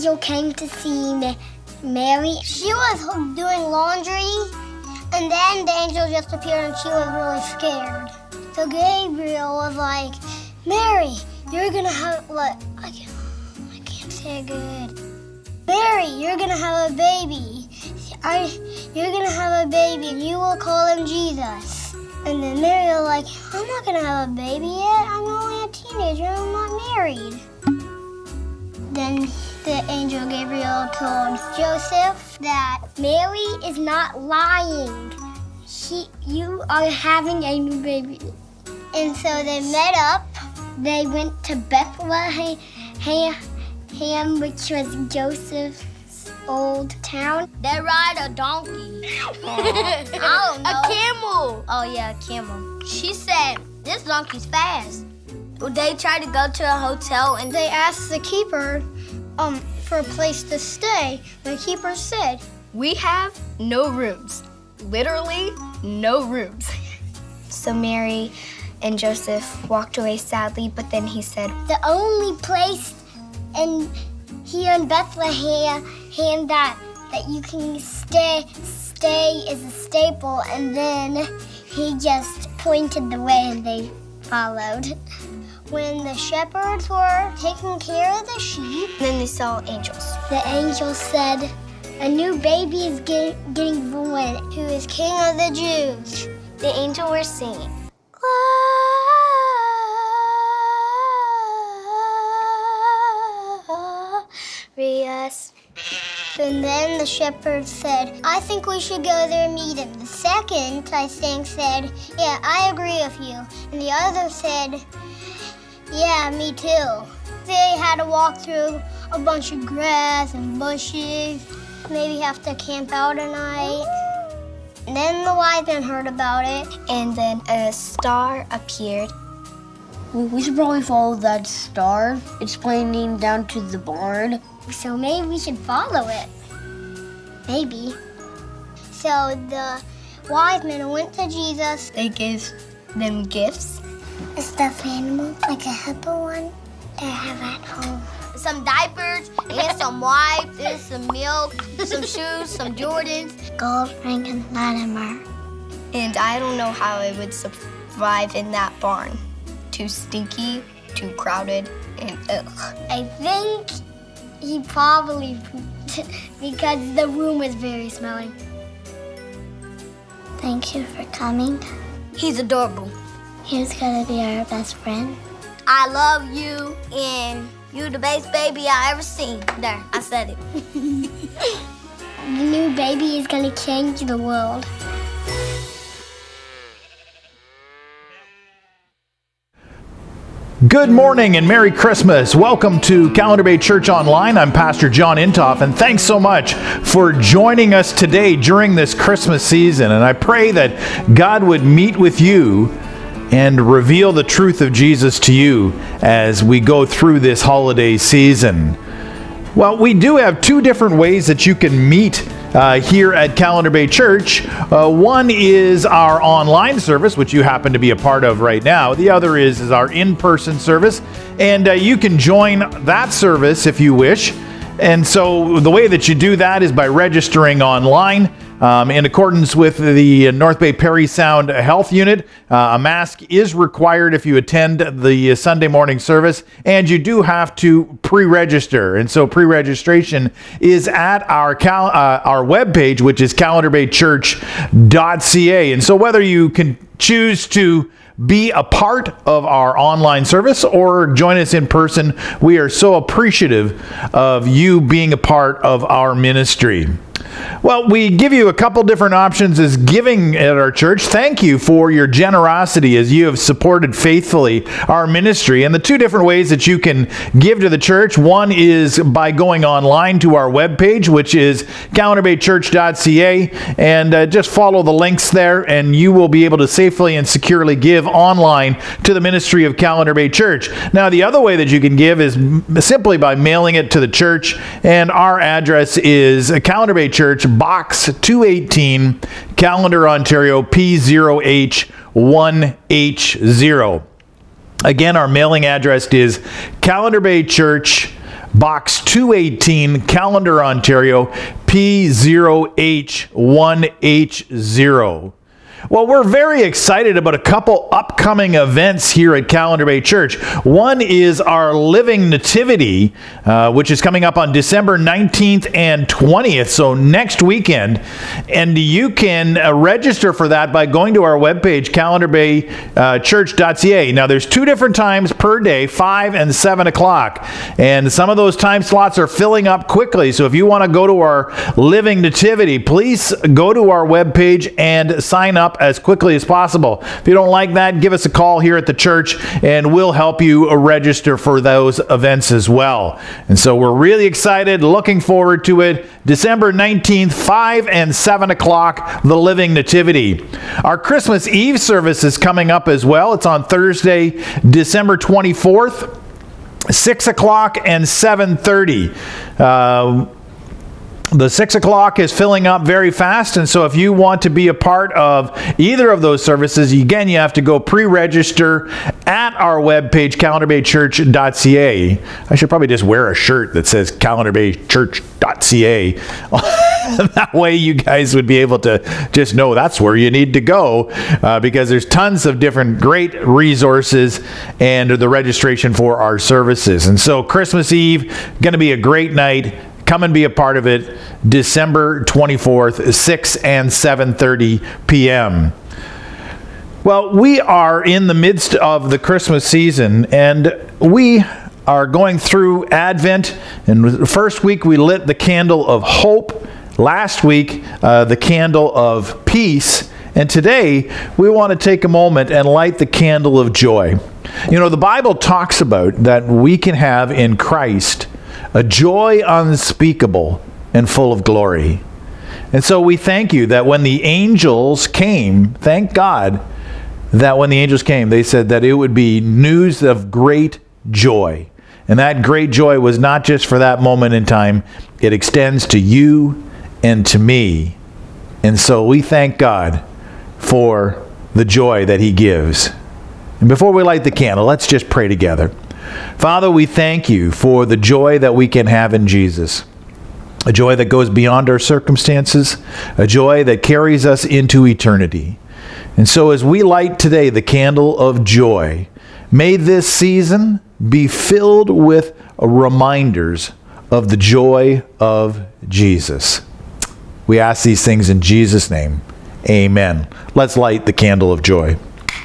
angel came to see Mary. She was doing laundry, and then the angel just appeared and she was really scared. So Gabriel was like, Mary, you're gonna have, I can't say it good. Mary, you're gonna have a baby. You're gonna have a baby and you will call him Jesus. And then Mary was like, I'm not gonna have a baby yet. I'm only a teenager. I'm not married. Then the angel Gabriel told Joseph that Mary is not lying. You are having a new baby. And so they met up. They went to Bethlehem, which was Joseph's old town. They ride a donkey. I don't know. A camel. Oh yeah, a camel. She said, this donkey's fast. They tried to go to a hotel and they asked the keeper for a place to stay. The keeper said, we have no rooms. Literally no rooms. So Mary and Joseph walked away sadly, but then he said, the only place here in Bethlehem that you can stay is a stable. And then he just pointed the way and they followed. When the shepherds were taking care of the sheep, then they saw angels. The angel said, a new baby is getting born, who is King of the Jews. The angel were singing, glorious. And then the shepherd said, I think we should go there and meet him. The second, I think, said, yeah, I agree with you. And the other said, yeah, me too. They had to walk through a bunch of grass and bushes, maybe have to camp out a night. And then the wise men heard about it. And then a star appeared. We should probably follow that star. It's pointing down to the barn. So maybe we should follow it. Maybe. So the wise men went to Jesus. They gave them gifts. A stuffed animal, like a hippo one, that I have at home. Some diapers, and some wipes, and some milk, some shoes, some Jordans. Gold ring and Latimer. And I don't know how it would survive in that barn. Too stinky, too crowded, and ugh. I think he probably pooped because the room was very smelly. Thank you for coming. He's adorable. He's gonna be our best friend. I love you, and you the best baby I ever seen. There, I said it. The new baby is gonna change the world. Good morning and Merry Christmas. Welcome to Calendar Bay Church Online. I'm Pastor John Intoff, and thanks so much for joining us today during this Christmas season. And I pray that God would meet with you and reveal the truth of Jesus to you as we go through this holiday season. Well, we do have two different ways that you can meet here at Calendar Bay Church. One is our online service, which you happen to be a part of right now. The other is our in-person service, and you can join that service if you wish. And so the way that you do that is by registering online. In accordance with the North Bay Perry Sound Health Unit, a mask is required if you attend the Sunday morning service, and you do have to pre-register. And so pre-registration is at our webpage, which is calendarbaychurch.ca. And so whether you can choose to be a part of our online service or join us in person, we are so appreciative of you being a part of our ministry. Well, we give you a couple different options as giving at our church. Thank you for your generosity as you have supported faithfully our ministry. And the two different ways that you can give to the church, one is by going online to our webpage, which is calendarbaychurch.ca, and just follow the links there, and you will be able to safely and securely give online to the ministry of Calendar Bay Church. Now, the other way that you can give is simply by mailing it to the church, and our address is Calendar Bay Church, Box 218, Callander, Ontario, P0H1H0. Again, our mailing address is Calendar Bay Church, Box 218, Callander, Ontario, P0H1H0. Well, we're very excited about a couple upcoming events here at Callander Bay Church. One is our Living Nativity, which is coming up on December 19th and 20th, so next weekend. And you can register for that by going to our webpage, callanderbaychurch.ca. Now, there's 2 different times per day, 5 and 7 o'clock. And some of those time slots are filling up quickly. So if you want to go to our Living Nativity, please go to our webpage and sign up as quickly as possible. If you don't like that, give us a call here at the church and we'll help you register for those events as well. And so we're really excited, looking forward to it. December 19th, 5 and 7 o'clock, the Living Nativity. Our Christmas Eve service is coming up as well. It's on Thursday, December 24th, 6 o'clock and 7:30. The 6 o'clock is filling up very fast, and so if you want to be a part of either of those services, again, you have to go pre-register at our webpage, callanderbaychurch.ca. I should probably just wear a shirt that says callanderbaychurch.ca. That way you guys would be able to just know that's where you need to go, because there's tons of different great resources and the registration for our services. And so Christmas Eve, going to be a great night. Come and be a part of it, December 24th, 6 and 7:30 p.m. Well, we are in the midst of the Christmas season, and we are going through Advent. And the first week, we lit the candle of hope. Last week, the candle of peace. And today, we want to take a moment and light the candle of joy. You know, the Bible talks about that we can have in Christ a joy unspeakable and full of glory. And so we thank you that when the angels came, thank God that when the angels came, they said that it would be news of great joy. And that great joy was not just for that moment in time. It extends to you and to me. And so we thank God for the joy that he gives. And before we light the candle, let's just pray together. Father, we thank you for the joy that we can have in Jesus, a joy that goes beyond our circumstances, a joy that carries us into eternity. And so as we light today the candle of joy, may this season be filled with reminders of the joy of Jesus. We ask these things in Jesus' name. Amen. Let's light the candle of joy.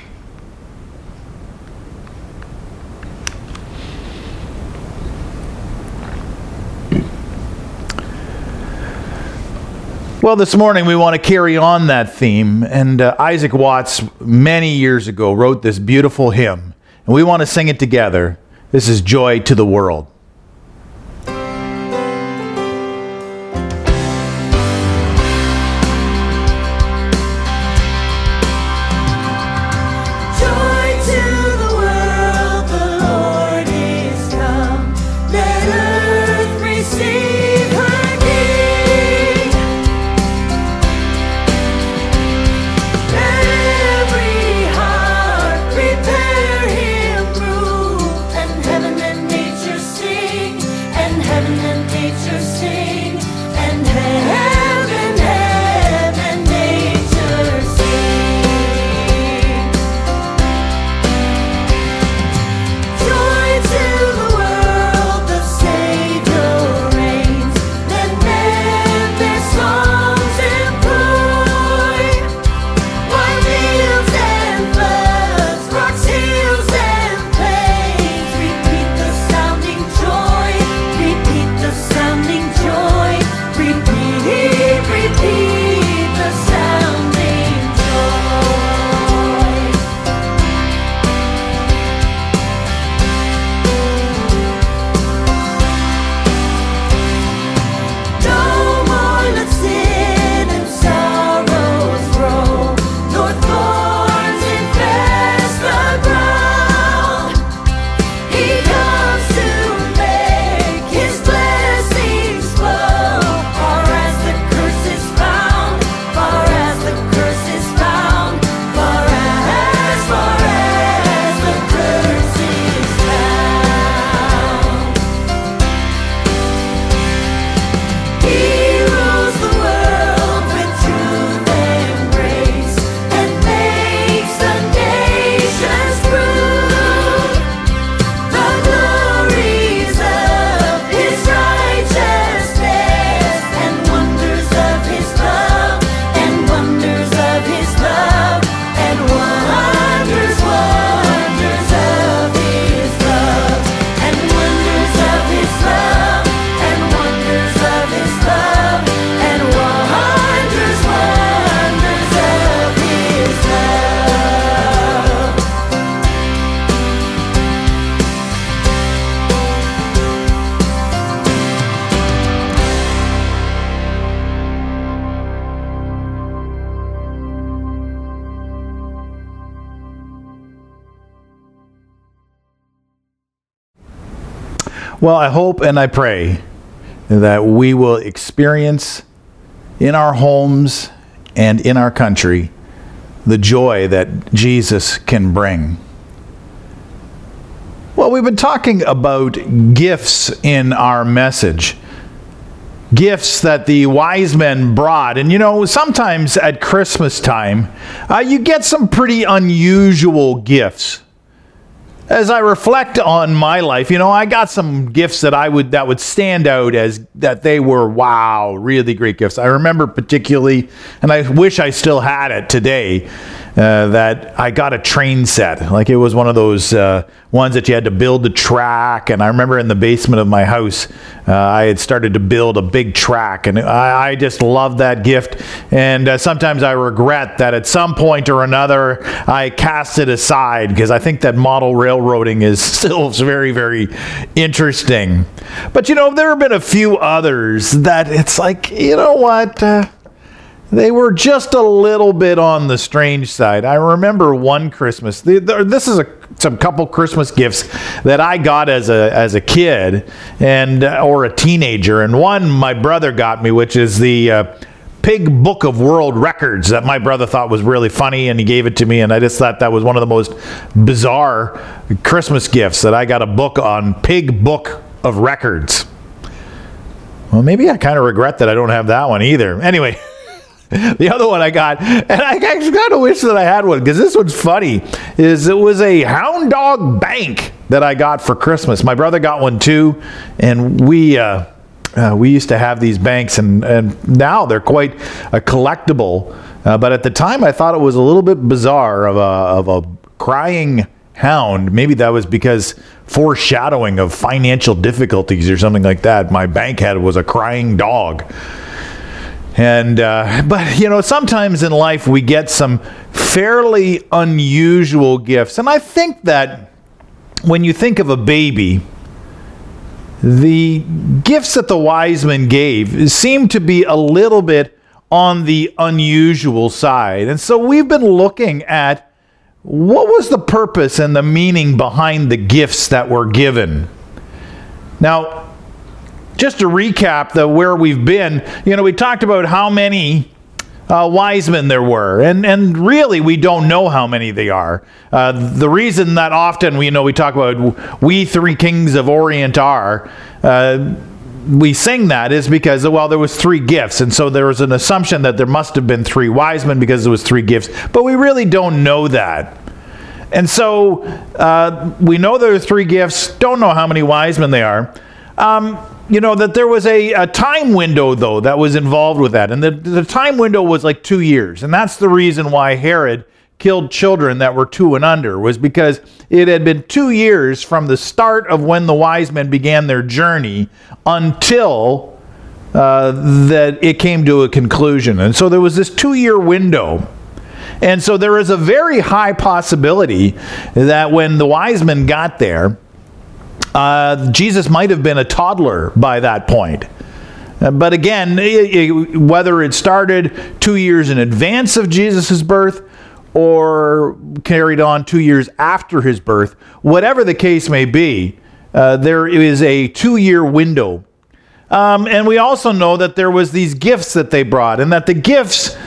Well, this morning we want to carry on that theme, and Isaac Watts many years ago wrote this beautiful hymn, and we want to sing it together. This is Joy to the World. See Well, I hope and I pray that we will experience in our homes and in our country the joy that Jesus can bring. Well, we've been talking about gifts in our message. Gifts that the wise men brought. And sometimes at Christmas time, you get some pretty unusual gifts. As I reflect on my life, I got some gifts that would stand out as that they were, wow, really great gifts. I remember particularly, and I wish I still had it today, that I got a train set. Like, it was one of those ones that you had to build the track. And I remember in the basement of my house, I had started to build a big track. And I just loved that gift. And sometimes I regret that at some point or another, I cast it aside, because I think that model railroading is still very, very interesting. But, there have been a few others that it's like, they were just a little bit on the strange side. I remember one Christmas. This is some couple Christmas gifts that I got as a kid or a teenager. And one my brother got me, which is the Pig Book of World Records that my brother thought was really funny, and he gave it to me. And I just thought that was one of the most bizarre Christmas gifts, that I got a book on Pig Book of Records. Well, maybe I kind of regret that I don't have that one either. Anyway. The other one I got, and I kind of wish that I had one, because this one's funny, is it was a hound dog bank that I got for Christmas. My brother got one too, and we used to have these banks, and now they're quite a collectible. But at the time, I thought it was a little bit bizarre of a crying hound. Maybe that was because foreshadowing of financial difficulties or something like that. My bank head was a crying dog. And but sometimes in life we get some fairly unusual gifts. And I think that when you think of a baby, the gifts that the wise men gave seem to be a little bit on the unusual side. And so we've been looking at what was the purpose and the meaning behind the gifts that were given. Now, just to recap where we've been, we talked about how many wise men there were, and really we don't know how many they are. The reason that often we talk about we three kings of Orient are, we sing that is because, there was three gifts, and so there was an assumption that there must have been three wise men because there was three gifts, but we really don't know that. And so we know there are three gifts, don't know how many wise men they are. That there was a time window, though, that was involved with that. And the time window was like 2 years. And that's the reason why Herod killed children that were 2 and under, was because it had been 2 years from the start of when the wise men began their journey until that it came to a conclusion. And so there was this 2-year window. And so there is a very high possibility that when the wise men got there, Jesus might have been a toddler by that point. But again, whether it started 2 years in advance of Jesus' birth or carried on 2 years after his birth, whatever the case may be, there is a 2-year window. And we also know that there was these gifts that they brought, and that the gifts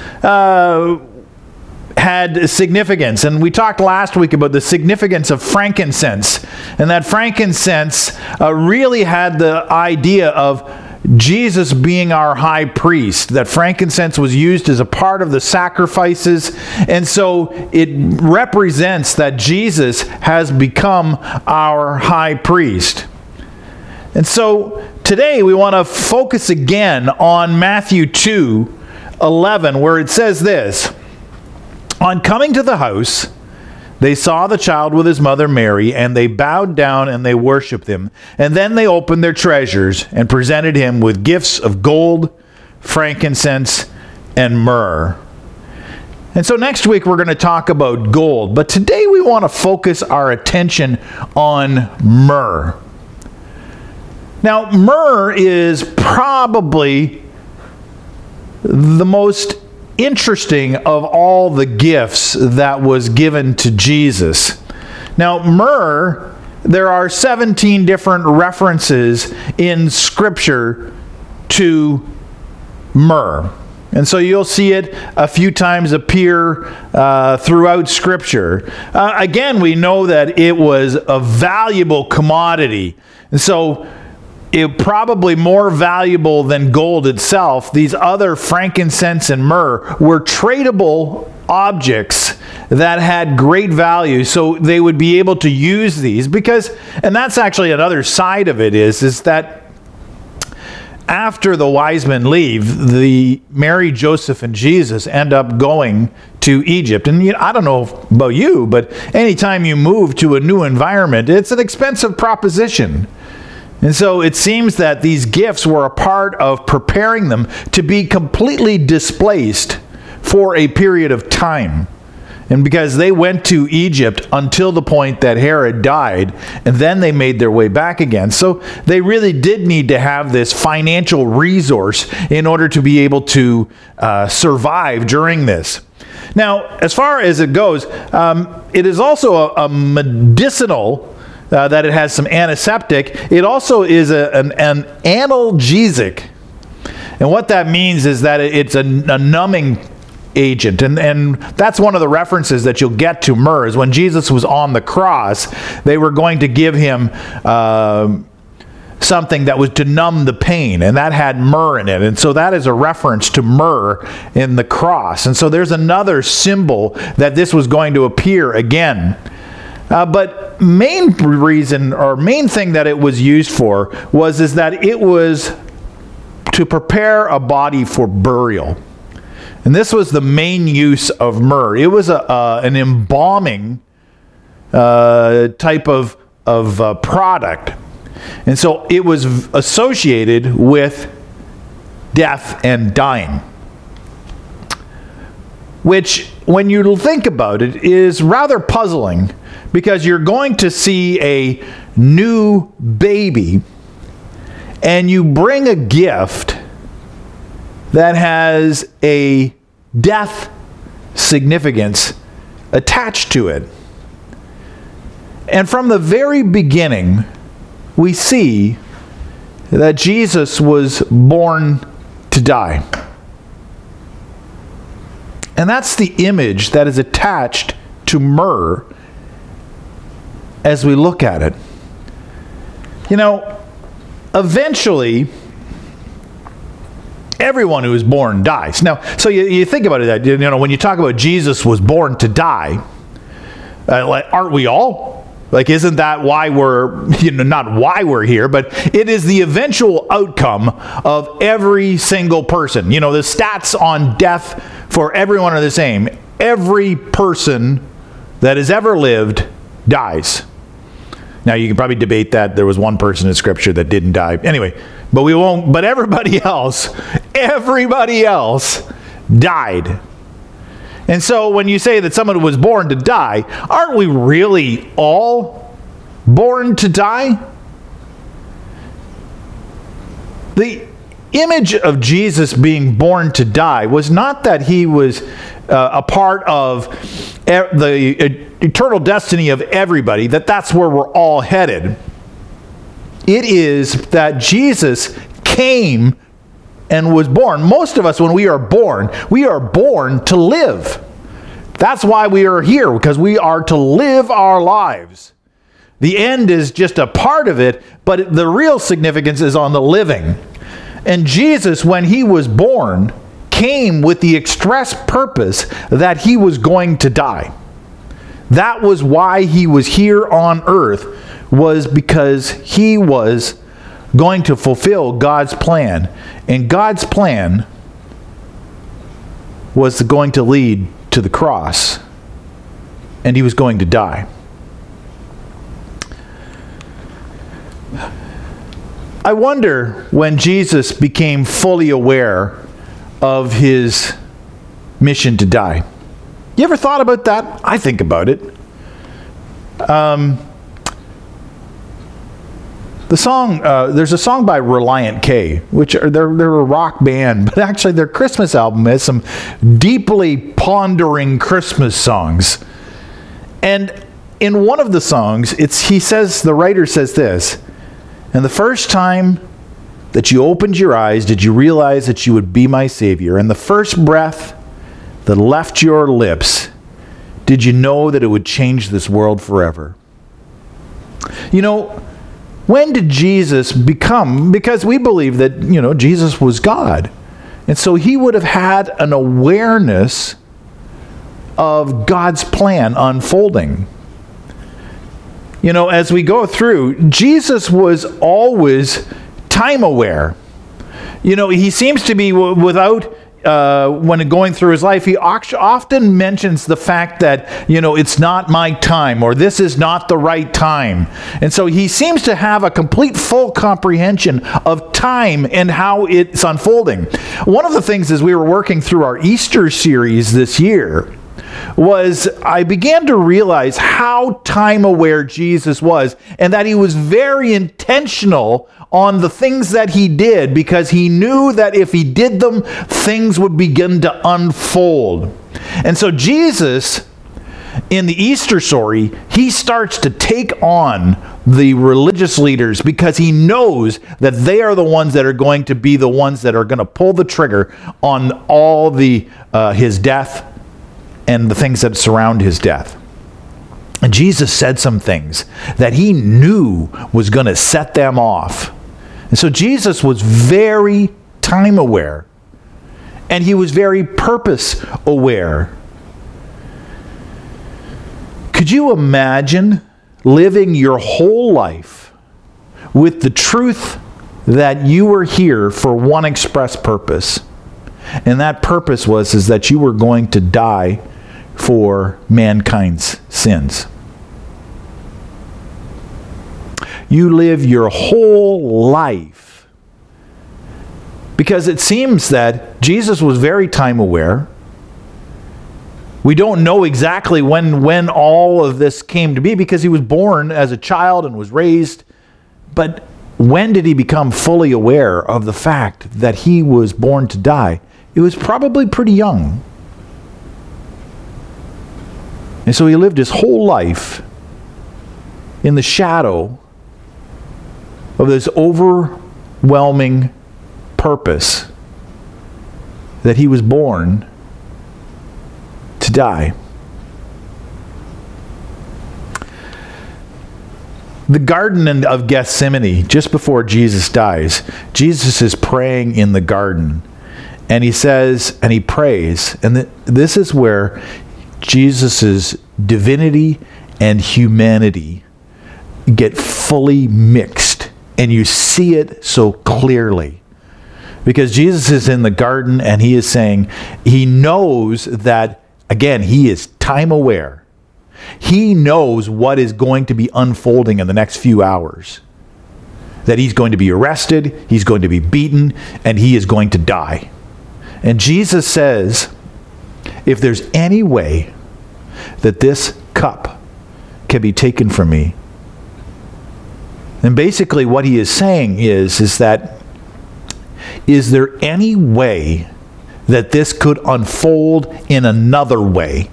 had significance. And we talked last week about the significance of frankincense, and that frankincense really had the idea of Jesus being our high priest, that frankincense was used as a part of the sacrifices, and so it represents that Jesus has become our high priest. And so today we want to focus again on Matthew 2:11, where it says this: "On coming to the house, they saw the child with his mother Mary, and they bowed down and they worshipped him. And then they opened their treasures and presented him with gifts of gold, frankincense, and myrrh." And so next week we're going to talk about gold, but today we want to focus our attention on myrrh. Now, myrrh is probably the most interesting of all the gifts that was given to Jesus. Now, myrrh there are 17 different references in Scripture to myrrh. And so you'll see it a few times appear throughout Scripture. Again, we know that it was a valuable commodity. And so it probably more valuable than gold itself. These other frankincense and myrrh were tradable objects that had great value, so they would be able to use these because, and that's actually another side of it is that after the wise men leave, the Mary, Joseph, and Jesus end up going to Egypt. And I don't know about you, but anytime you move to a new environment, it's an expensive proposition. And so it seems that these gifts were a part of preparing them to be completely displaced for a period of time. And because they went to Egypt until the point that Herod died, and then they made their way back again. So they really did need to have this financial resource in order to be able to survive during this. Now, as far as it goes, it is also a medicinal, that it has some antiseptic. It also is an analgesic. And what that means is that it's a numbing agent. And that's one of the references that you'll get to myrrh is when Jesus was on the cross, they were going to give him something that was to numb the pain, and that had myrrh in it. And so that is a reference to myrrh in the cross. And so there's another symbol that this was going to appear again. But main reason or main thing that it was used for is that it was to prepare a body for burial. And this was the main use of myrrh. It was an embalming type of product. And so it was associated with death and dying. Which, when you think about it, is rather puzzling because you're going to see a new baby and you bring a gift that has a death significance attached to it. And from the very beginning, we see that Jesus was born to die. And that's the image that is attached to myrrh as we look at it. You know, eventually, everyone who is born dies. Now, so you think about it, you know, when you talk about Jesus was born to die, aren't we all? Like, isn't that why we're, not why we're here, but it is the eventual outcome of every single person. You know, the stats on death for everyone are the same. Every person that has ever lived dies. Now, you can probably debate that there was one person in Scripture that didn't die. Anyway, but we won't, but everybody else died. And so when you say that someone was born to die, aren't we really all born to die? The image of Jesus being born to die was not that he was a part of the eternal destiny of everybody, that's where we're all headed. It is that Jesus came and was born. Most of us, when we are born to live. That's why we are here, because we are to live our lives. The end is just a part of it, but the real significance is on the living. And Jesus, when he was born, came with the express purpose that he was going to die. That was why he was here on earth, was because he was going to fulfill God's plan. And God's plan was going to lead to the cross. And he was going to die. I wonder when Jesus became fully aware of his mission to die. You ever thought about that? I think about it. The song, there's a song by Relient K, which they're a rock band, but actually their Christmas album has some deeply pondering Christmas songs. And in one of the songs, the writer says this, "And the first time that you opened your eyes, did you realize that you would be my Savior? And the first breath that left your lips, did you know that it would change this world forever?" You know, when did Jesus become, because we believe that, Jesus was God. And so he would have had an awareness of God's plan unfolding. As we go through, Jesus was always time aware. He seems to be without, when going through his life, he often mentions the fact that, it's not my time, or this is not the right time. And so he seems to have a complete full comprehension of time and how it's unfolding. One of the things as we were working through our Easter series this year was I began to realize how time aware Jesus was, and that he was very intentional on the things that he did, because he knew that if he did them, things would begin to unfold. And so Jesus, in the Easter story, he starts to take on the religious leaders, because he knows that they are the ones that are going to be the ones that are going to pull the trigger on all the his death and the things that surround his death. And Jesus said some things that he knew was going to set them off. And so Jesus was very time aware, and he was very purpose aware. Could you imagine living your whole life with the truth that you were here for one express purpose? And that purpose is that you were going to die for mankind's sins. You live your whole life, because it seems that Jesus was very time aware. We don't know exactly when all of this came to be, because he was born as a child and was raised. But when did he become fully aware of the fact that he was born to die? It was probably pretty young. And so he lived his whole life in the shadow of this overwhelming purpose that he was born to die. The Garden of Gethsemane, just before Jesus dies, Jesus is praying in the garden. And he says, and he prays, and this is where Jesus' divinity and humanity get fully mixed. And you see it so clearly. Because Jesus is in the garden and he is saying, he knows that, again, he is time aware. He knows what is going to be unfolding in the next few hours. That he's going to be arrested, he's going to be beaten, and he is going to die. And Jesus says, if there's any way that this cup can be taken from me. And basically what he is saying is that, is there any way that this could unfold in another way?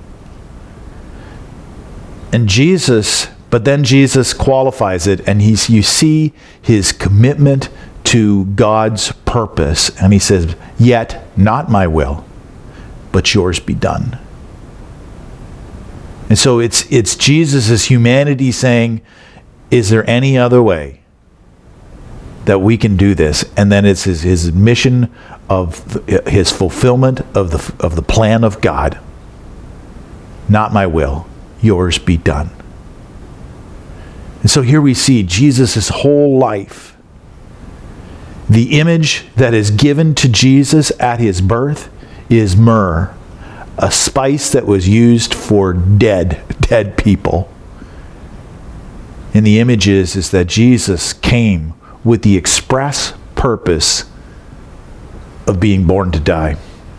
And but then Jesus qualifies it, and you see his commitment to God's purpose. And he says, yet not my will, but yours be done. And so it's Jesus' humanity saying, is there any other way that we can do this? And then it's his mission of his fulfillment of the plan of God. Not my will, yours be done. And so here we see Jesus' whole life. The image that is given to Jesus at his birth is myrrh, a spice that was used for dead people. And the image is that Jesus came with the express purpose of being born to die.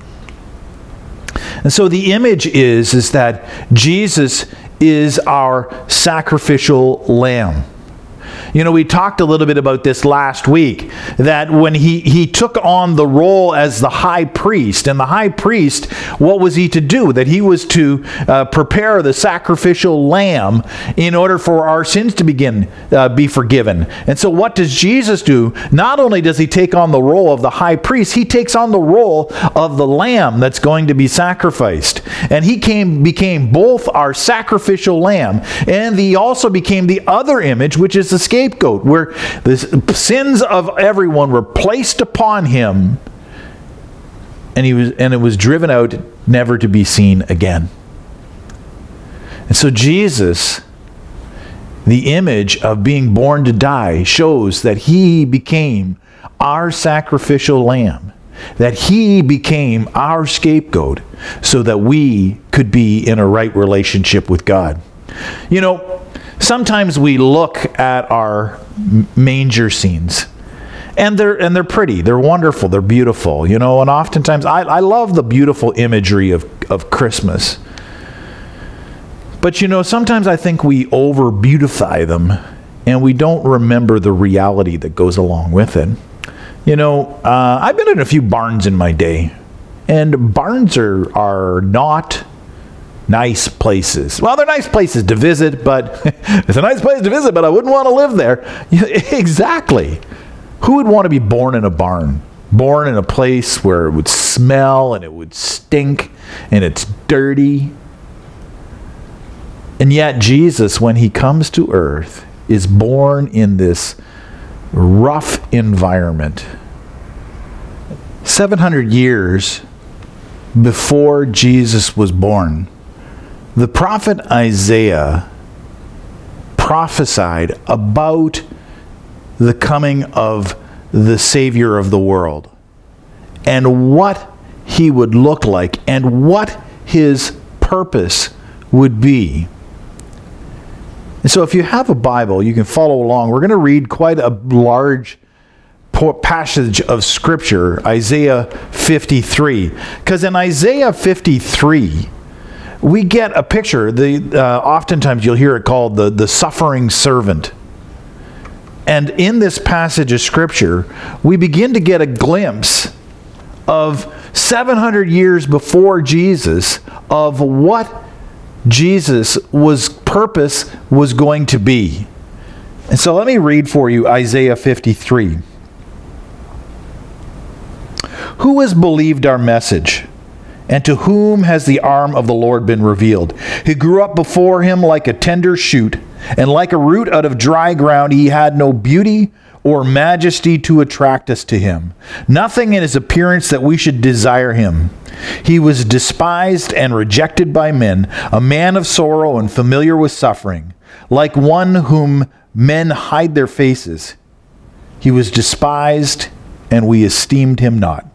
And so the image is that Jesus is our sacrificial lamb. We talked a little bit about this last week, that when he took on the role as the high priest, and the high priest, what was he to do? That he was to prepare the sacrificial lamb in order for our sins to be forgiven. And so what does Jesus do? Not only does he take on the role of the high priest, he takes on the role of the lamb that's going to be sacrificed. And he became both our sacrificial lamb, and he also became the other image, which is the scapegoat, where the sins of everyone were placed upon him, and it was driven out, never to be seen again. And so Jesus, the image of being born to die, shows that he became our sacrificial lamb, that he became our scapegoat, so that we could be in a right relationship with God. Sometimes we look at our manger scenes, and they're pretty, they're wonderful, they're beautiful, and oftentimes I love the beautiful imagery of Christmas. But sometimes I think we over-beautify them, and we don't remember the reality that goes along with it. I've been in a few barns in my day, and barns are not nice places. Well, they're nice places to visit, but it's a nice place to visit, but I wouldn't want to live there. Exactly. Who would want to be born in a barn? Born in a place where it would smell and it would stink and it's dirty. And yet Jesus, when he comes to earth, is born in this rough environment. 700 years before Jesus was born, the prophet Isaiah prophesied about the coming of the Savior of the world, and what he would look like, and what his purpose would be. And so if you have a Bible, you can follow along. We're going to read quite a large passage of Scripture, Isaiah 53. Because in Isaiah 53, we get a picture. Oftentimes you'll hear it called the suffering servant. And in this passage of Scripture, we begin to get a glimpse of 700 years before Jesus, of what Jesus' purpose was going to be. And so let me read for you Isaiah 53. Who has believed our message? And to whom has the arm of the Lord been revealed? He grew up before him like a tender shoot, and like a root out of dry ground. He had no beauty or majesty to attract us to him. Nothing in his appearance that we should desire him. He was despised and rejected by men, a man of sorrow and familiar with suffering, like one whom men hide their faces. He was despised, and we esteemed him not.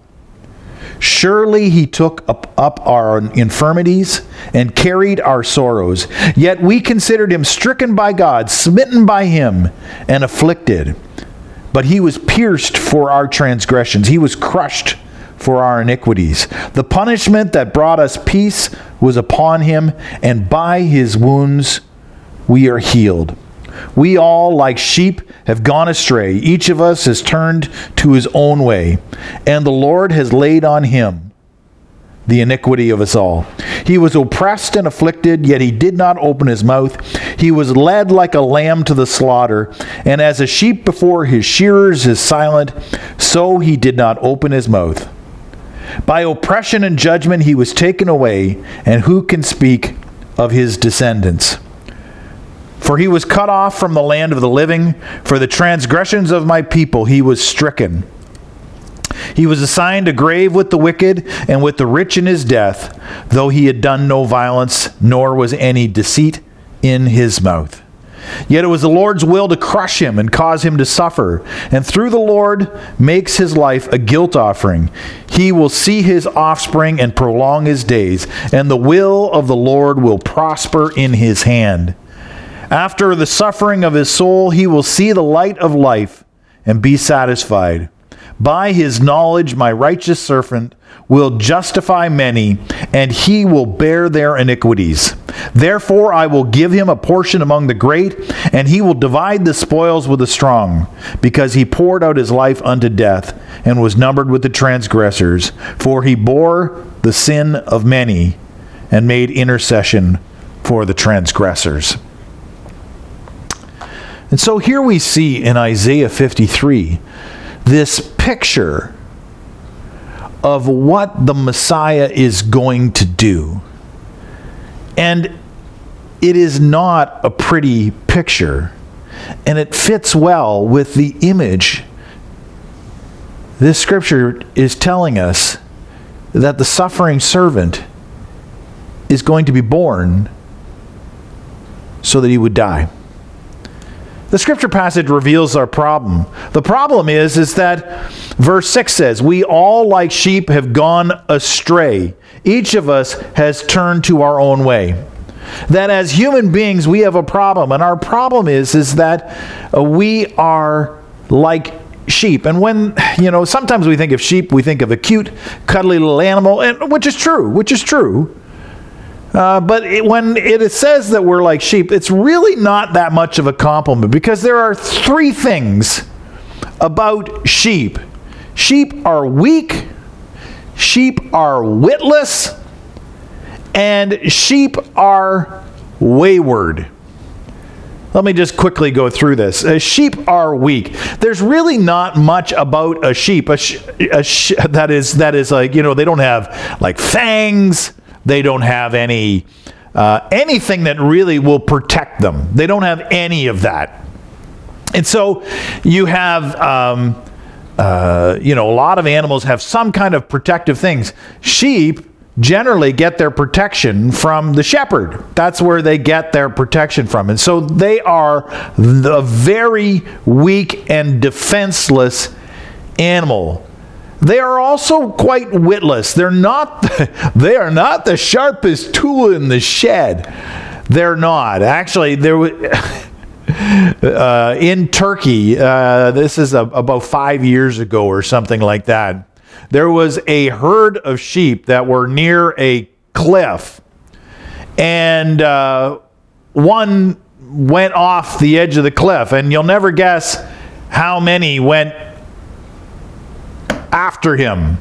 Surely he took up our infirmities and carried our sorrows. Yet we considered him stricken by God, smitten by him, and afflicted. But he was pierced for our transgressions. He was crushed for our iniquities. The punishment that brought us peace was upon him, and by his wounds we are healed. We all, like sheep, have gone astray. Each of us has turned to his own way, and the Lord has laid on him the iniquity of us all. He was oppressed and afflicted, yet he did not open his mouth. He was led like a lamb to the slaughter, and as a sheep before his shearers is silent, so he did not open his mouth. By oppression and judgment he was taken away, and who can speak of his descendants? For he was cut off from the land of the living. For the transgressions of my people he was stricken. He was assigned a grave with the wicked and with the rich in his death, though he had done no violence, nor was any deceit in his mouth. Yet it was the Lord's will to crush him and cause him to suffer. And through the Lord makes his life a guilt offering. He will see his offspring and prolong his days, and the will of the Lord will prosper in his hand. After the suffering of his soul, he will see the light of life and be satisfied. By his knowledge, my righteous servant will justify many, and he will bear their iniquities. Therefore I will give him a portion among the great, and he will divide the spoils with the strong, because he poured out his life unto death, and was numbered with the transgressors. For he bore the sin of many, and made intercession for the transgressors. And so here we see in Isaiah 53 this picture of what the Messiah is going to do. And it is not a pretty picture, and it fits well with the image. This scripture is telling us that the suffering servant is going to be born so that he would die. The scripture passage reveals our problem. The problem is that verse 6 says, we all like sheep have gone astray. Each of us has turned to our own way. That as human beings, we have a problem. And our problem is that we are like sheep. And when, sometimes we think of sheep, we think of a cute, cuddly little animal, and which is true. But when it says that we're like sheep, it's really not that much of a compliment, because there are three things about sheep. Sheep are weak, sheep are witless, and sheep are wayward. Let me just quickly go through this. Sheep are weak. There's really not much about a sheep. That is like, they don't have like fangs. They don't have anything that really will protect them. They don't have any of that. And so you have, a lot of animals have some kind of protective things. Sheep generally get their protection from the shepherd. That's where they get their protection from. And so they are the very weak and defenseless animal. They are also quite witless. They are not the sharpest tool in the shed. They're not. Actually, in Turkey, this is about 5 years ago or something like that, there was a herd of sheep that were near a cliff. And one went off the edge of the cliff. And you'll never guess how many went after him.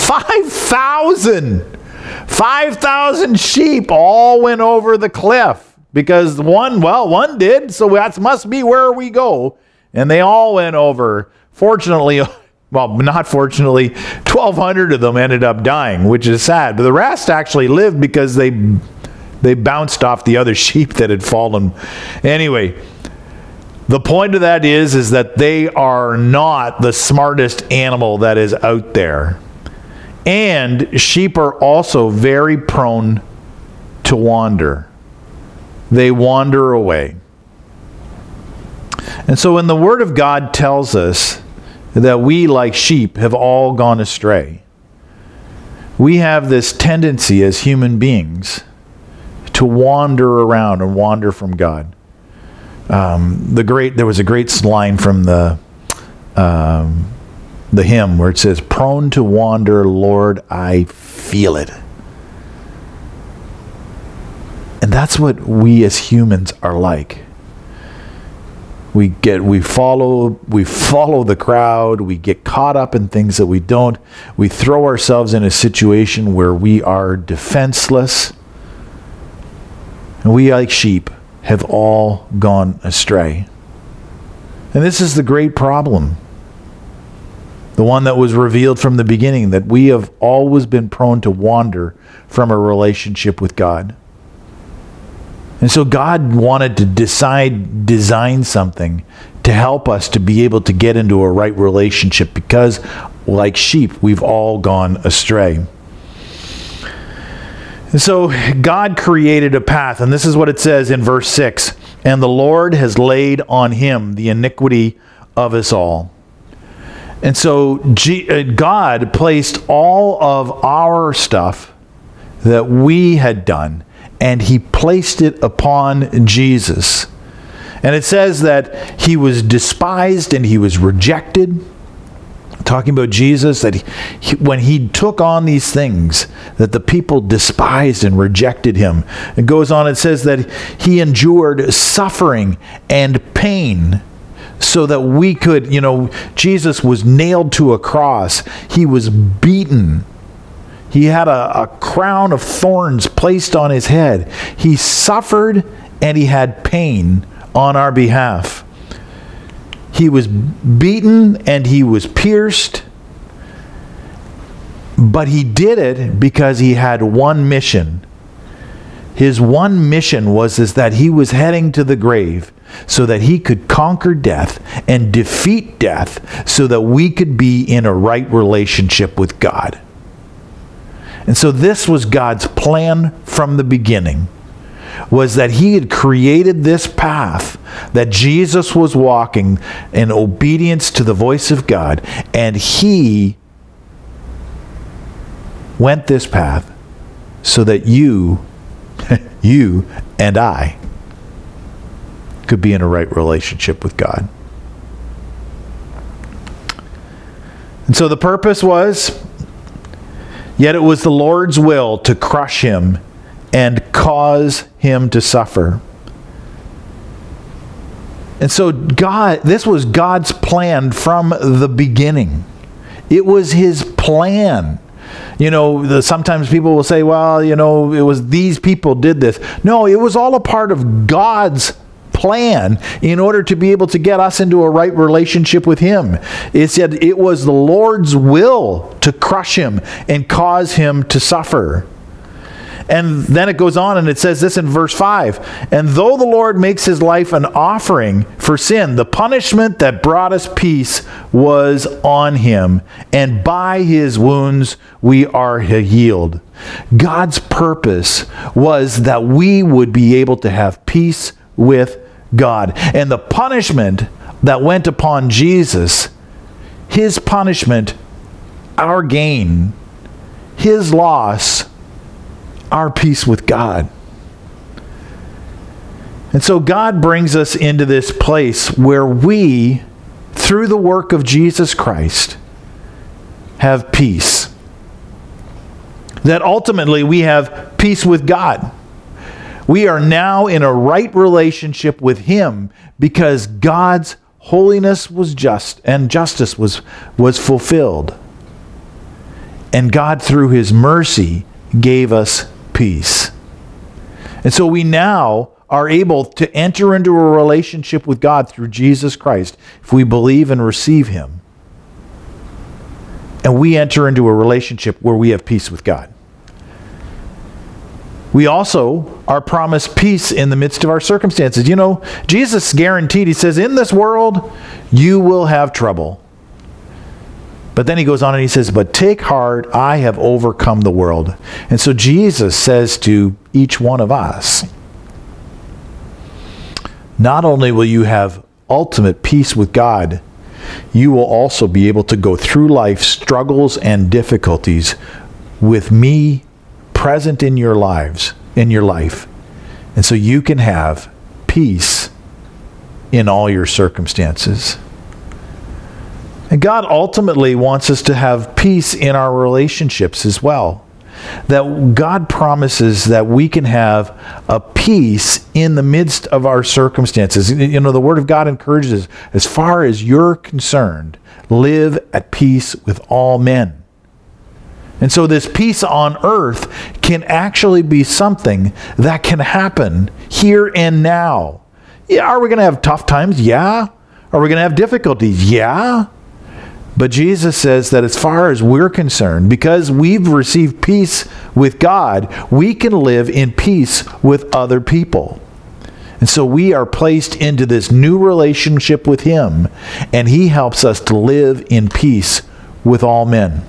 5,000 sheep all went over the cliff, because one did, so that must be where we go. And they all went over. Fortunately, not fortunately, 1,200 of them ended up dying, which is sad. But the rest actually lived because they bounced off the other sheep that had fallen. Anyway, the point of that is that they are not the smartest animal that is out there. And sheep are also very prone to wander. They wander away. And so when the Word of God tells us that we, like sheep, have all gone astray, we have this tendency as human beings to wander around and wander from God. There was a great line from the hymn where it says, "Prone to wander, Lord, I feel it." And that's what we as humans are like. We follow the crowd. We get caught up in things that we don't. We throw ourselves in a situation where we are defenseless. And we, like sheep, have all gone astray. And this is the great problem. The one that was revealed from the beginning, that we have always been prone to wander from a relationship with God. And so God wanted to design something to help us to be able to get into a right relationship, because like sheep, we've all gone astray. And so God created a path, and this is what it says in verse 6. "And the Lord has laid on him the iniquity of us all." And so God placed all of our stuff that we had done, and he placed it upon Jesus. And it says that he was despised and he was rejected. talking about Jesus, that when he took on these things, that the people despised and rejected him. It goes on, it says that he endured suffering and pain so that we could, Jesus was nailed to a cross. He was beaten. He had a crown of thorns placed on his head. He suffered and he had pain on our behalf. He was beaten and he was pierced, but he did it because he had one mission. His one mission was that he was heading to the grave so that he could conquer death and defeat death so that we could be in a right relationship with God. And so this was God's plan from the beginning, was that he had created this path that Jesus was walking in obedience to the voice of God, and he went this path so that you and I could be in a right relationship with God. And so the purpose was, yet it was the Lord's will to crush him and cause him to suffer. And so this was God's plan from the beginning. It was his plan. Sometimes people will say, well, it was these people did this. No, it was all a part of God's plan in order to be able to get us into a right relationship with him. It said it was the Lord's will to crush him and cause him to suffer. And then it goes on and it says this in verse 5. And though the Lord makes his life an offering for sin, the punishment that brought us peace was on him, and by his wounds we are healed. God's purpose was that we would be able to have peace with God. And the punishment that went upon Jesus, his punishment, our gain, his loss, our peace with God. And so God brings us into this place where we, through the work of Jesus Christ, have peace. That ultimately we have peace with God. We are now in a right relationship with him because God's holiness was just and justice was fulfilled. And God, through his mercy, gave us peace. And so we now are able to enter into a relationship with God through Jesus Christ if we believe and receive him. And we enter into a relationship where we have peace with God. We also are promised peace in the midst of our circumstances. Jesus guaranteed, he says, in this world you will have trouble. But then he goes on and he says, but take heart, I have overcome the world. And so Jesus says to each one of us, not only will you have ultimate peace with God, you will also be able to go through life's struggles and difficulties with me present in your life. And so you can have peace in all your circumstances. And God ultimately wants us to have peace in our relationships as well. That God promises that we can have a peace in the midst of our circumstances. The Word of God encourages, as far as you're concerned, live at peace with all men. And so this peace on earth can actually be something that can happen here and now. Yeah, are we going to have tough times? Yeah. Are we going to have difficulties? Yeah. But Jesus says that as far as we're concerned, because we've received peace with God, we can live in peace with other people. And so we are placed into this new relationship with him, and he helps us to live in peace with all men.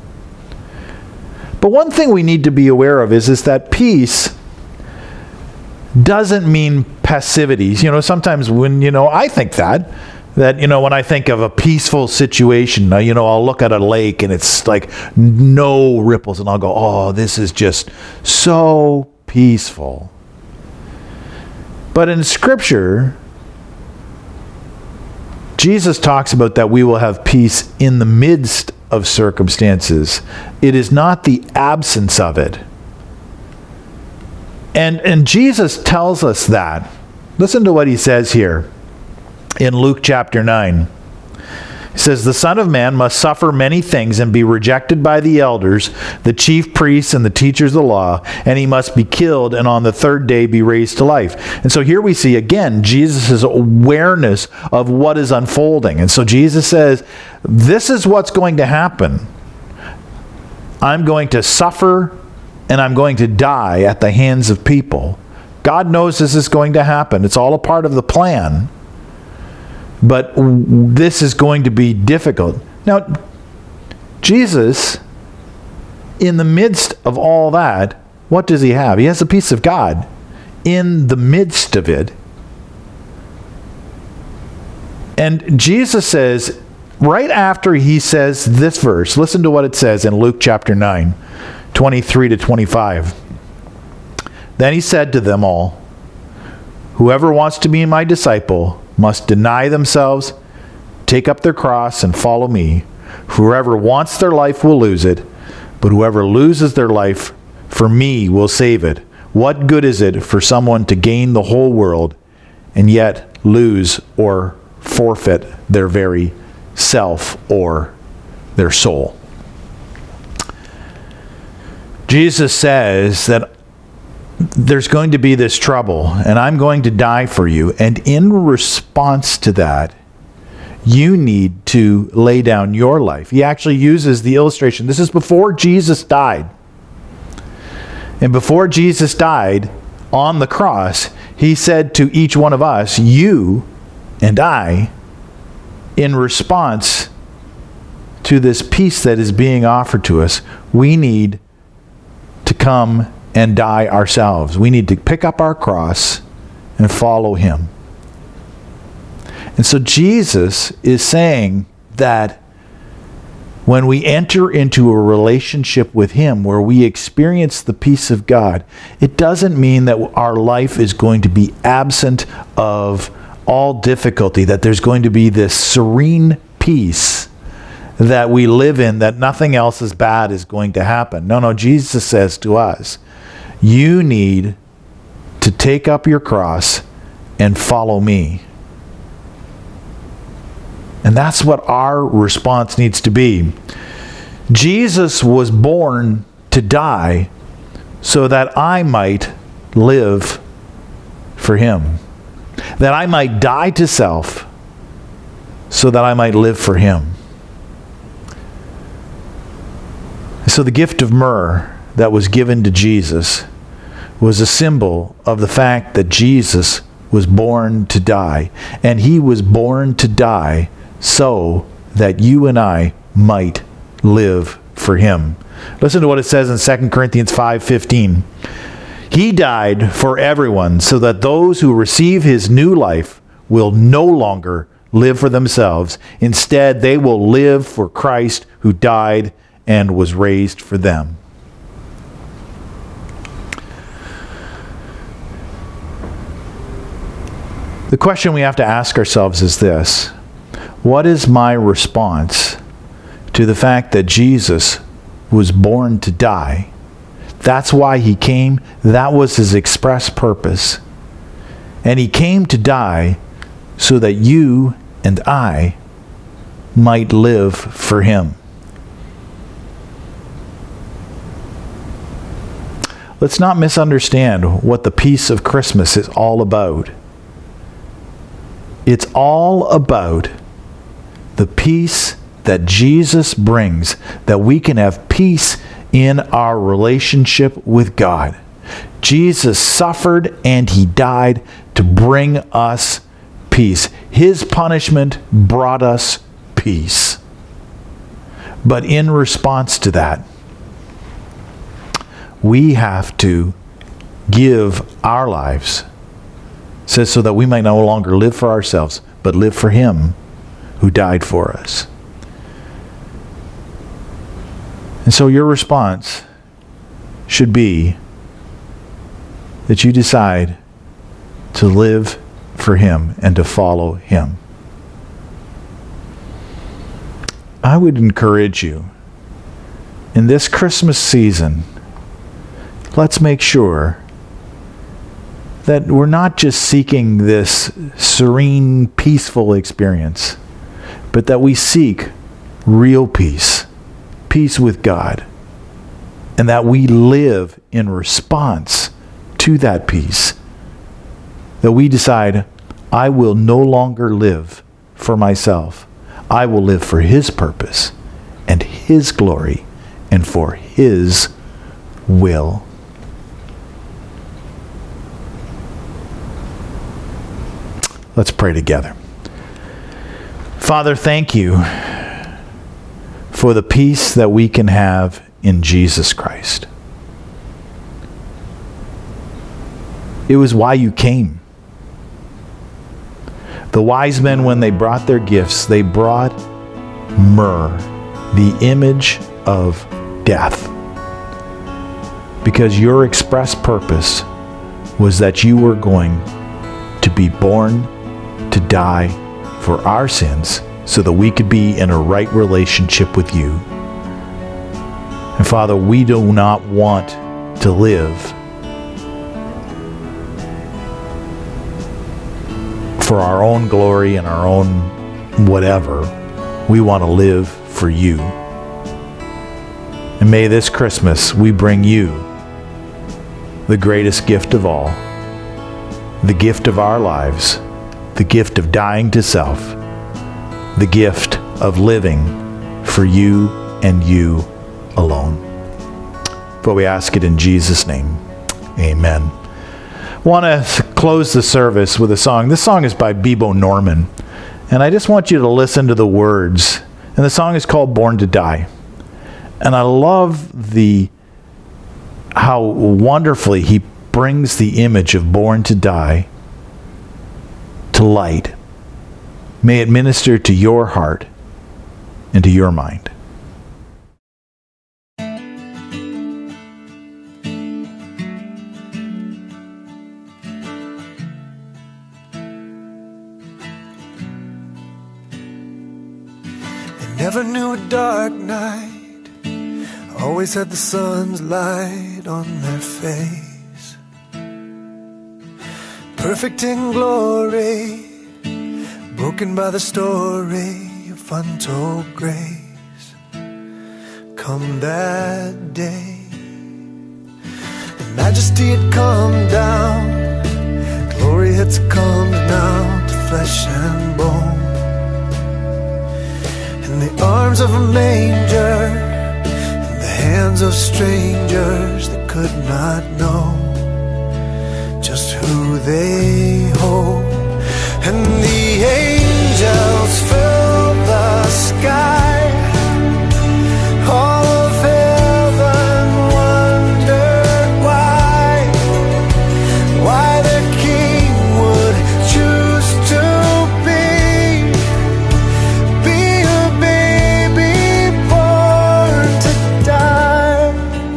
But one thing we need to be aware of is that peace doesn't mean passivity. Sometimes when, I think that when I think of a peaceful situation, I'll look at a lake and it's like no ripples and I'll go, oh, this is just so peaceful. But in Scripture, Jesus talks about that we will have peace in the midst of circumstances. It is not the absence of it. And Jesus tells us that. Listen to what he says here in Luke chapter 9. He says, "The Son of Man must suffer many things and be rejected by the elders, the chief priests, and the teachers of the law, and he must be killed and on the third day be raised to life." And so here we see again Jesus' awareness of what is unfolding. And so Jesus says, this is what's going to happen. I'm going to suffer and I'm going to die at the hands of people. God knows this is going to happen. It's all a part of the plan. But this is going to be difficult. Now, Jesus, in the midst of all that, what does he have? He has the peace of God in the midst of it. And Jesus says, right after he says this verse, listen to what it says in Luke chapter 9, 23 to 25. Then he said to them all, "Whoever wants to be my disciple must deny themselves, take up their cross, and follow me. Whoever wants their life will lose it, but whoever loses their life for me will save it. What good is it for someone to gain the whole world and yet lose or forfeit their very self or their soul?" Jesus says that there's going to be this trouble, and I'm going to die for you. And in response to that, you need to lay down your life. He actually uses the illustration. This is before Jesus died. And before Jesus died on the cross, he said to each one of us, you and I, in response to this peace that is being offered to us, we need to come and die ourselves. We need to pick up our cross and follow him. And so Jesus is saying that when we enter into a relationship with him where we experience the peace of God, it doesn't mean that our life is going to be absent of all difficulty, that there's going to be this serene peace that we live in, that nothing else as bad is going to happen. No, Jesus says to us, you need to take up your cross and follow me. And that's what our response needs to be. Jesus was born to die so that I might live for him. That I might die to self so that I might live for him. So the gift of myrrh that was given to Jesus was a symbol of the fact that Jesus was born to die. And he was born to die so that you and I might live for him. Listen to what it says in 2 Corinthians 5:15. He died for everyone so that those who receive his new life will no longer live for themselves. Instead, they will live for Christ who died and was raised for them. The question we have to ask ourselves is this: what is my response to the fact that Jesus was born to die? That's why he came. That was his express purpose. And he came to die so that you and I might live for him. Let's not misunderstand what the peace of Christmas is all about. It's all about the peace that Jesus brings, that we can have peace in our relationship with God. Jesus suffered and he died to bring us peace. His punishment brought us peace. But in response to that, we have to give our lives. It says so that we might no longer live for ourselves, but live for him who died for us. And so your response should be that you decide to live for him and to follow him. I would encourage you, in this Christmas season, let's make sure that we're not just seeking this serene, peaceful experience, but that we seek real peace, peace with God, and that we live in response to that peace. That we decide, I will no longer live for myself. I will live for His purpose and His glory and for His will. Let's pray together. Father, thank you for the peace that we can have in Jesus Christ. It was why you came. The wise men, when they brought their gifts, they brought myrrh, the image of death. Because your express purpose was that you were going to be born to die for our sins so that we could be in a right relationship with you. And Father, we do not want to live for our own glory and our own whatever. We want to live for you. And may this Christmas we bring you the greatest gift of all, the gift of our lives, the gift of dying to self, the gift of living for you and you alone. For we ask it in Jesus' name. Amen. I want to close the service with a song. This song is by Bebo Norman, and I just want you to listen to the words. And the song is called Born to Die. And I love how wonderfully he brings the image of born to die to light. May it minister to your heart and to your mind. Never knew a dark night, always had the sun's light on their face. Perfect in glory, broken by the story of untold grace. Come that day, the majesty had come down, glory had succumbed now to flesh and bone. In the arms of a manger, in the hands of strangers that could not know just who they hold. And the angels filled the sky, all of heaven wondered why the king would choose to be a baby born to die.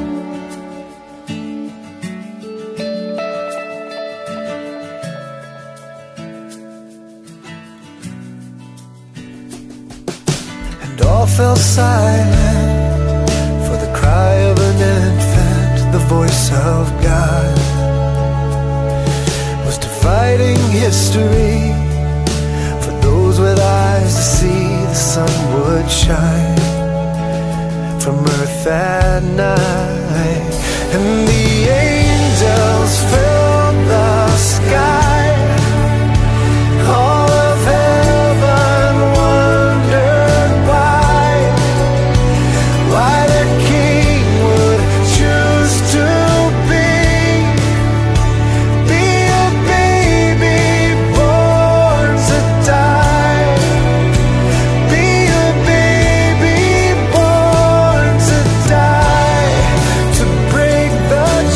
And all fell silent for the cry of an infant. The voice of God was dividing history. For those with eyes to see, the sun would shine from earth that night. And the angels filled the sky, all of heaven wondered why the king would choose to be a baby born to die, be a baby born to die, to break the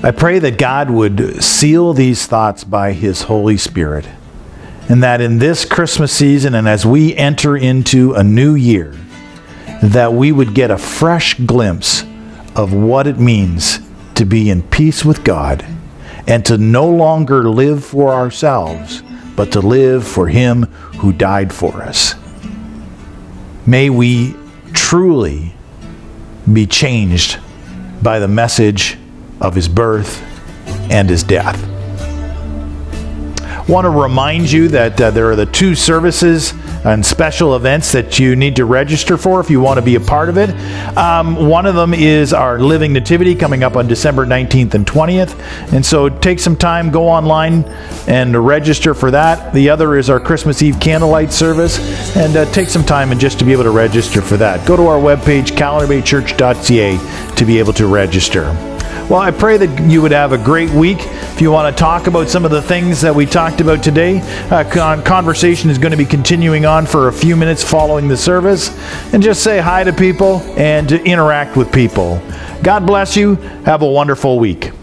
I pray that God would seal these thoughts by His Holy Spirit, and that in this Christmas season and as we enter into a new year, that we would get a fresh glimpse of what it means to be in peace with God and to no longer live for ourselves, but to live for Him who died for us. May we truly be changed by the message of His birth and His death. I want to remind you that there are the 2 services and special events that you need to register for if you want to be a part of it. One of them is our Living Nativity coming up on December 19th and 20th. And so take some time, go online and register for that. The other is our Christmas Eve candlelight service. And take some time and just to be able to register for that. Go to our webpage, calvarybaychurch.ca, to be able to register. Well, I pray that you would have a great week. If you want to talk about some of the things that we talked about today, conversation is going to be continuing on for a few minutes following the service. And just say hi to people and to interact with people. God bless you. Have a wonderful week.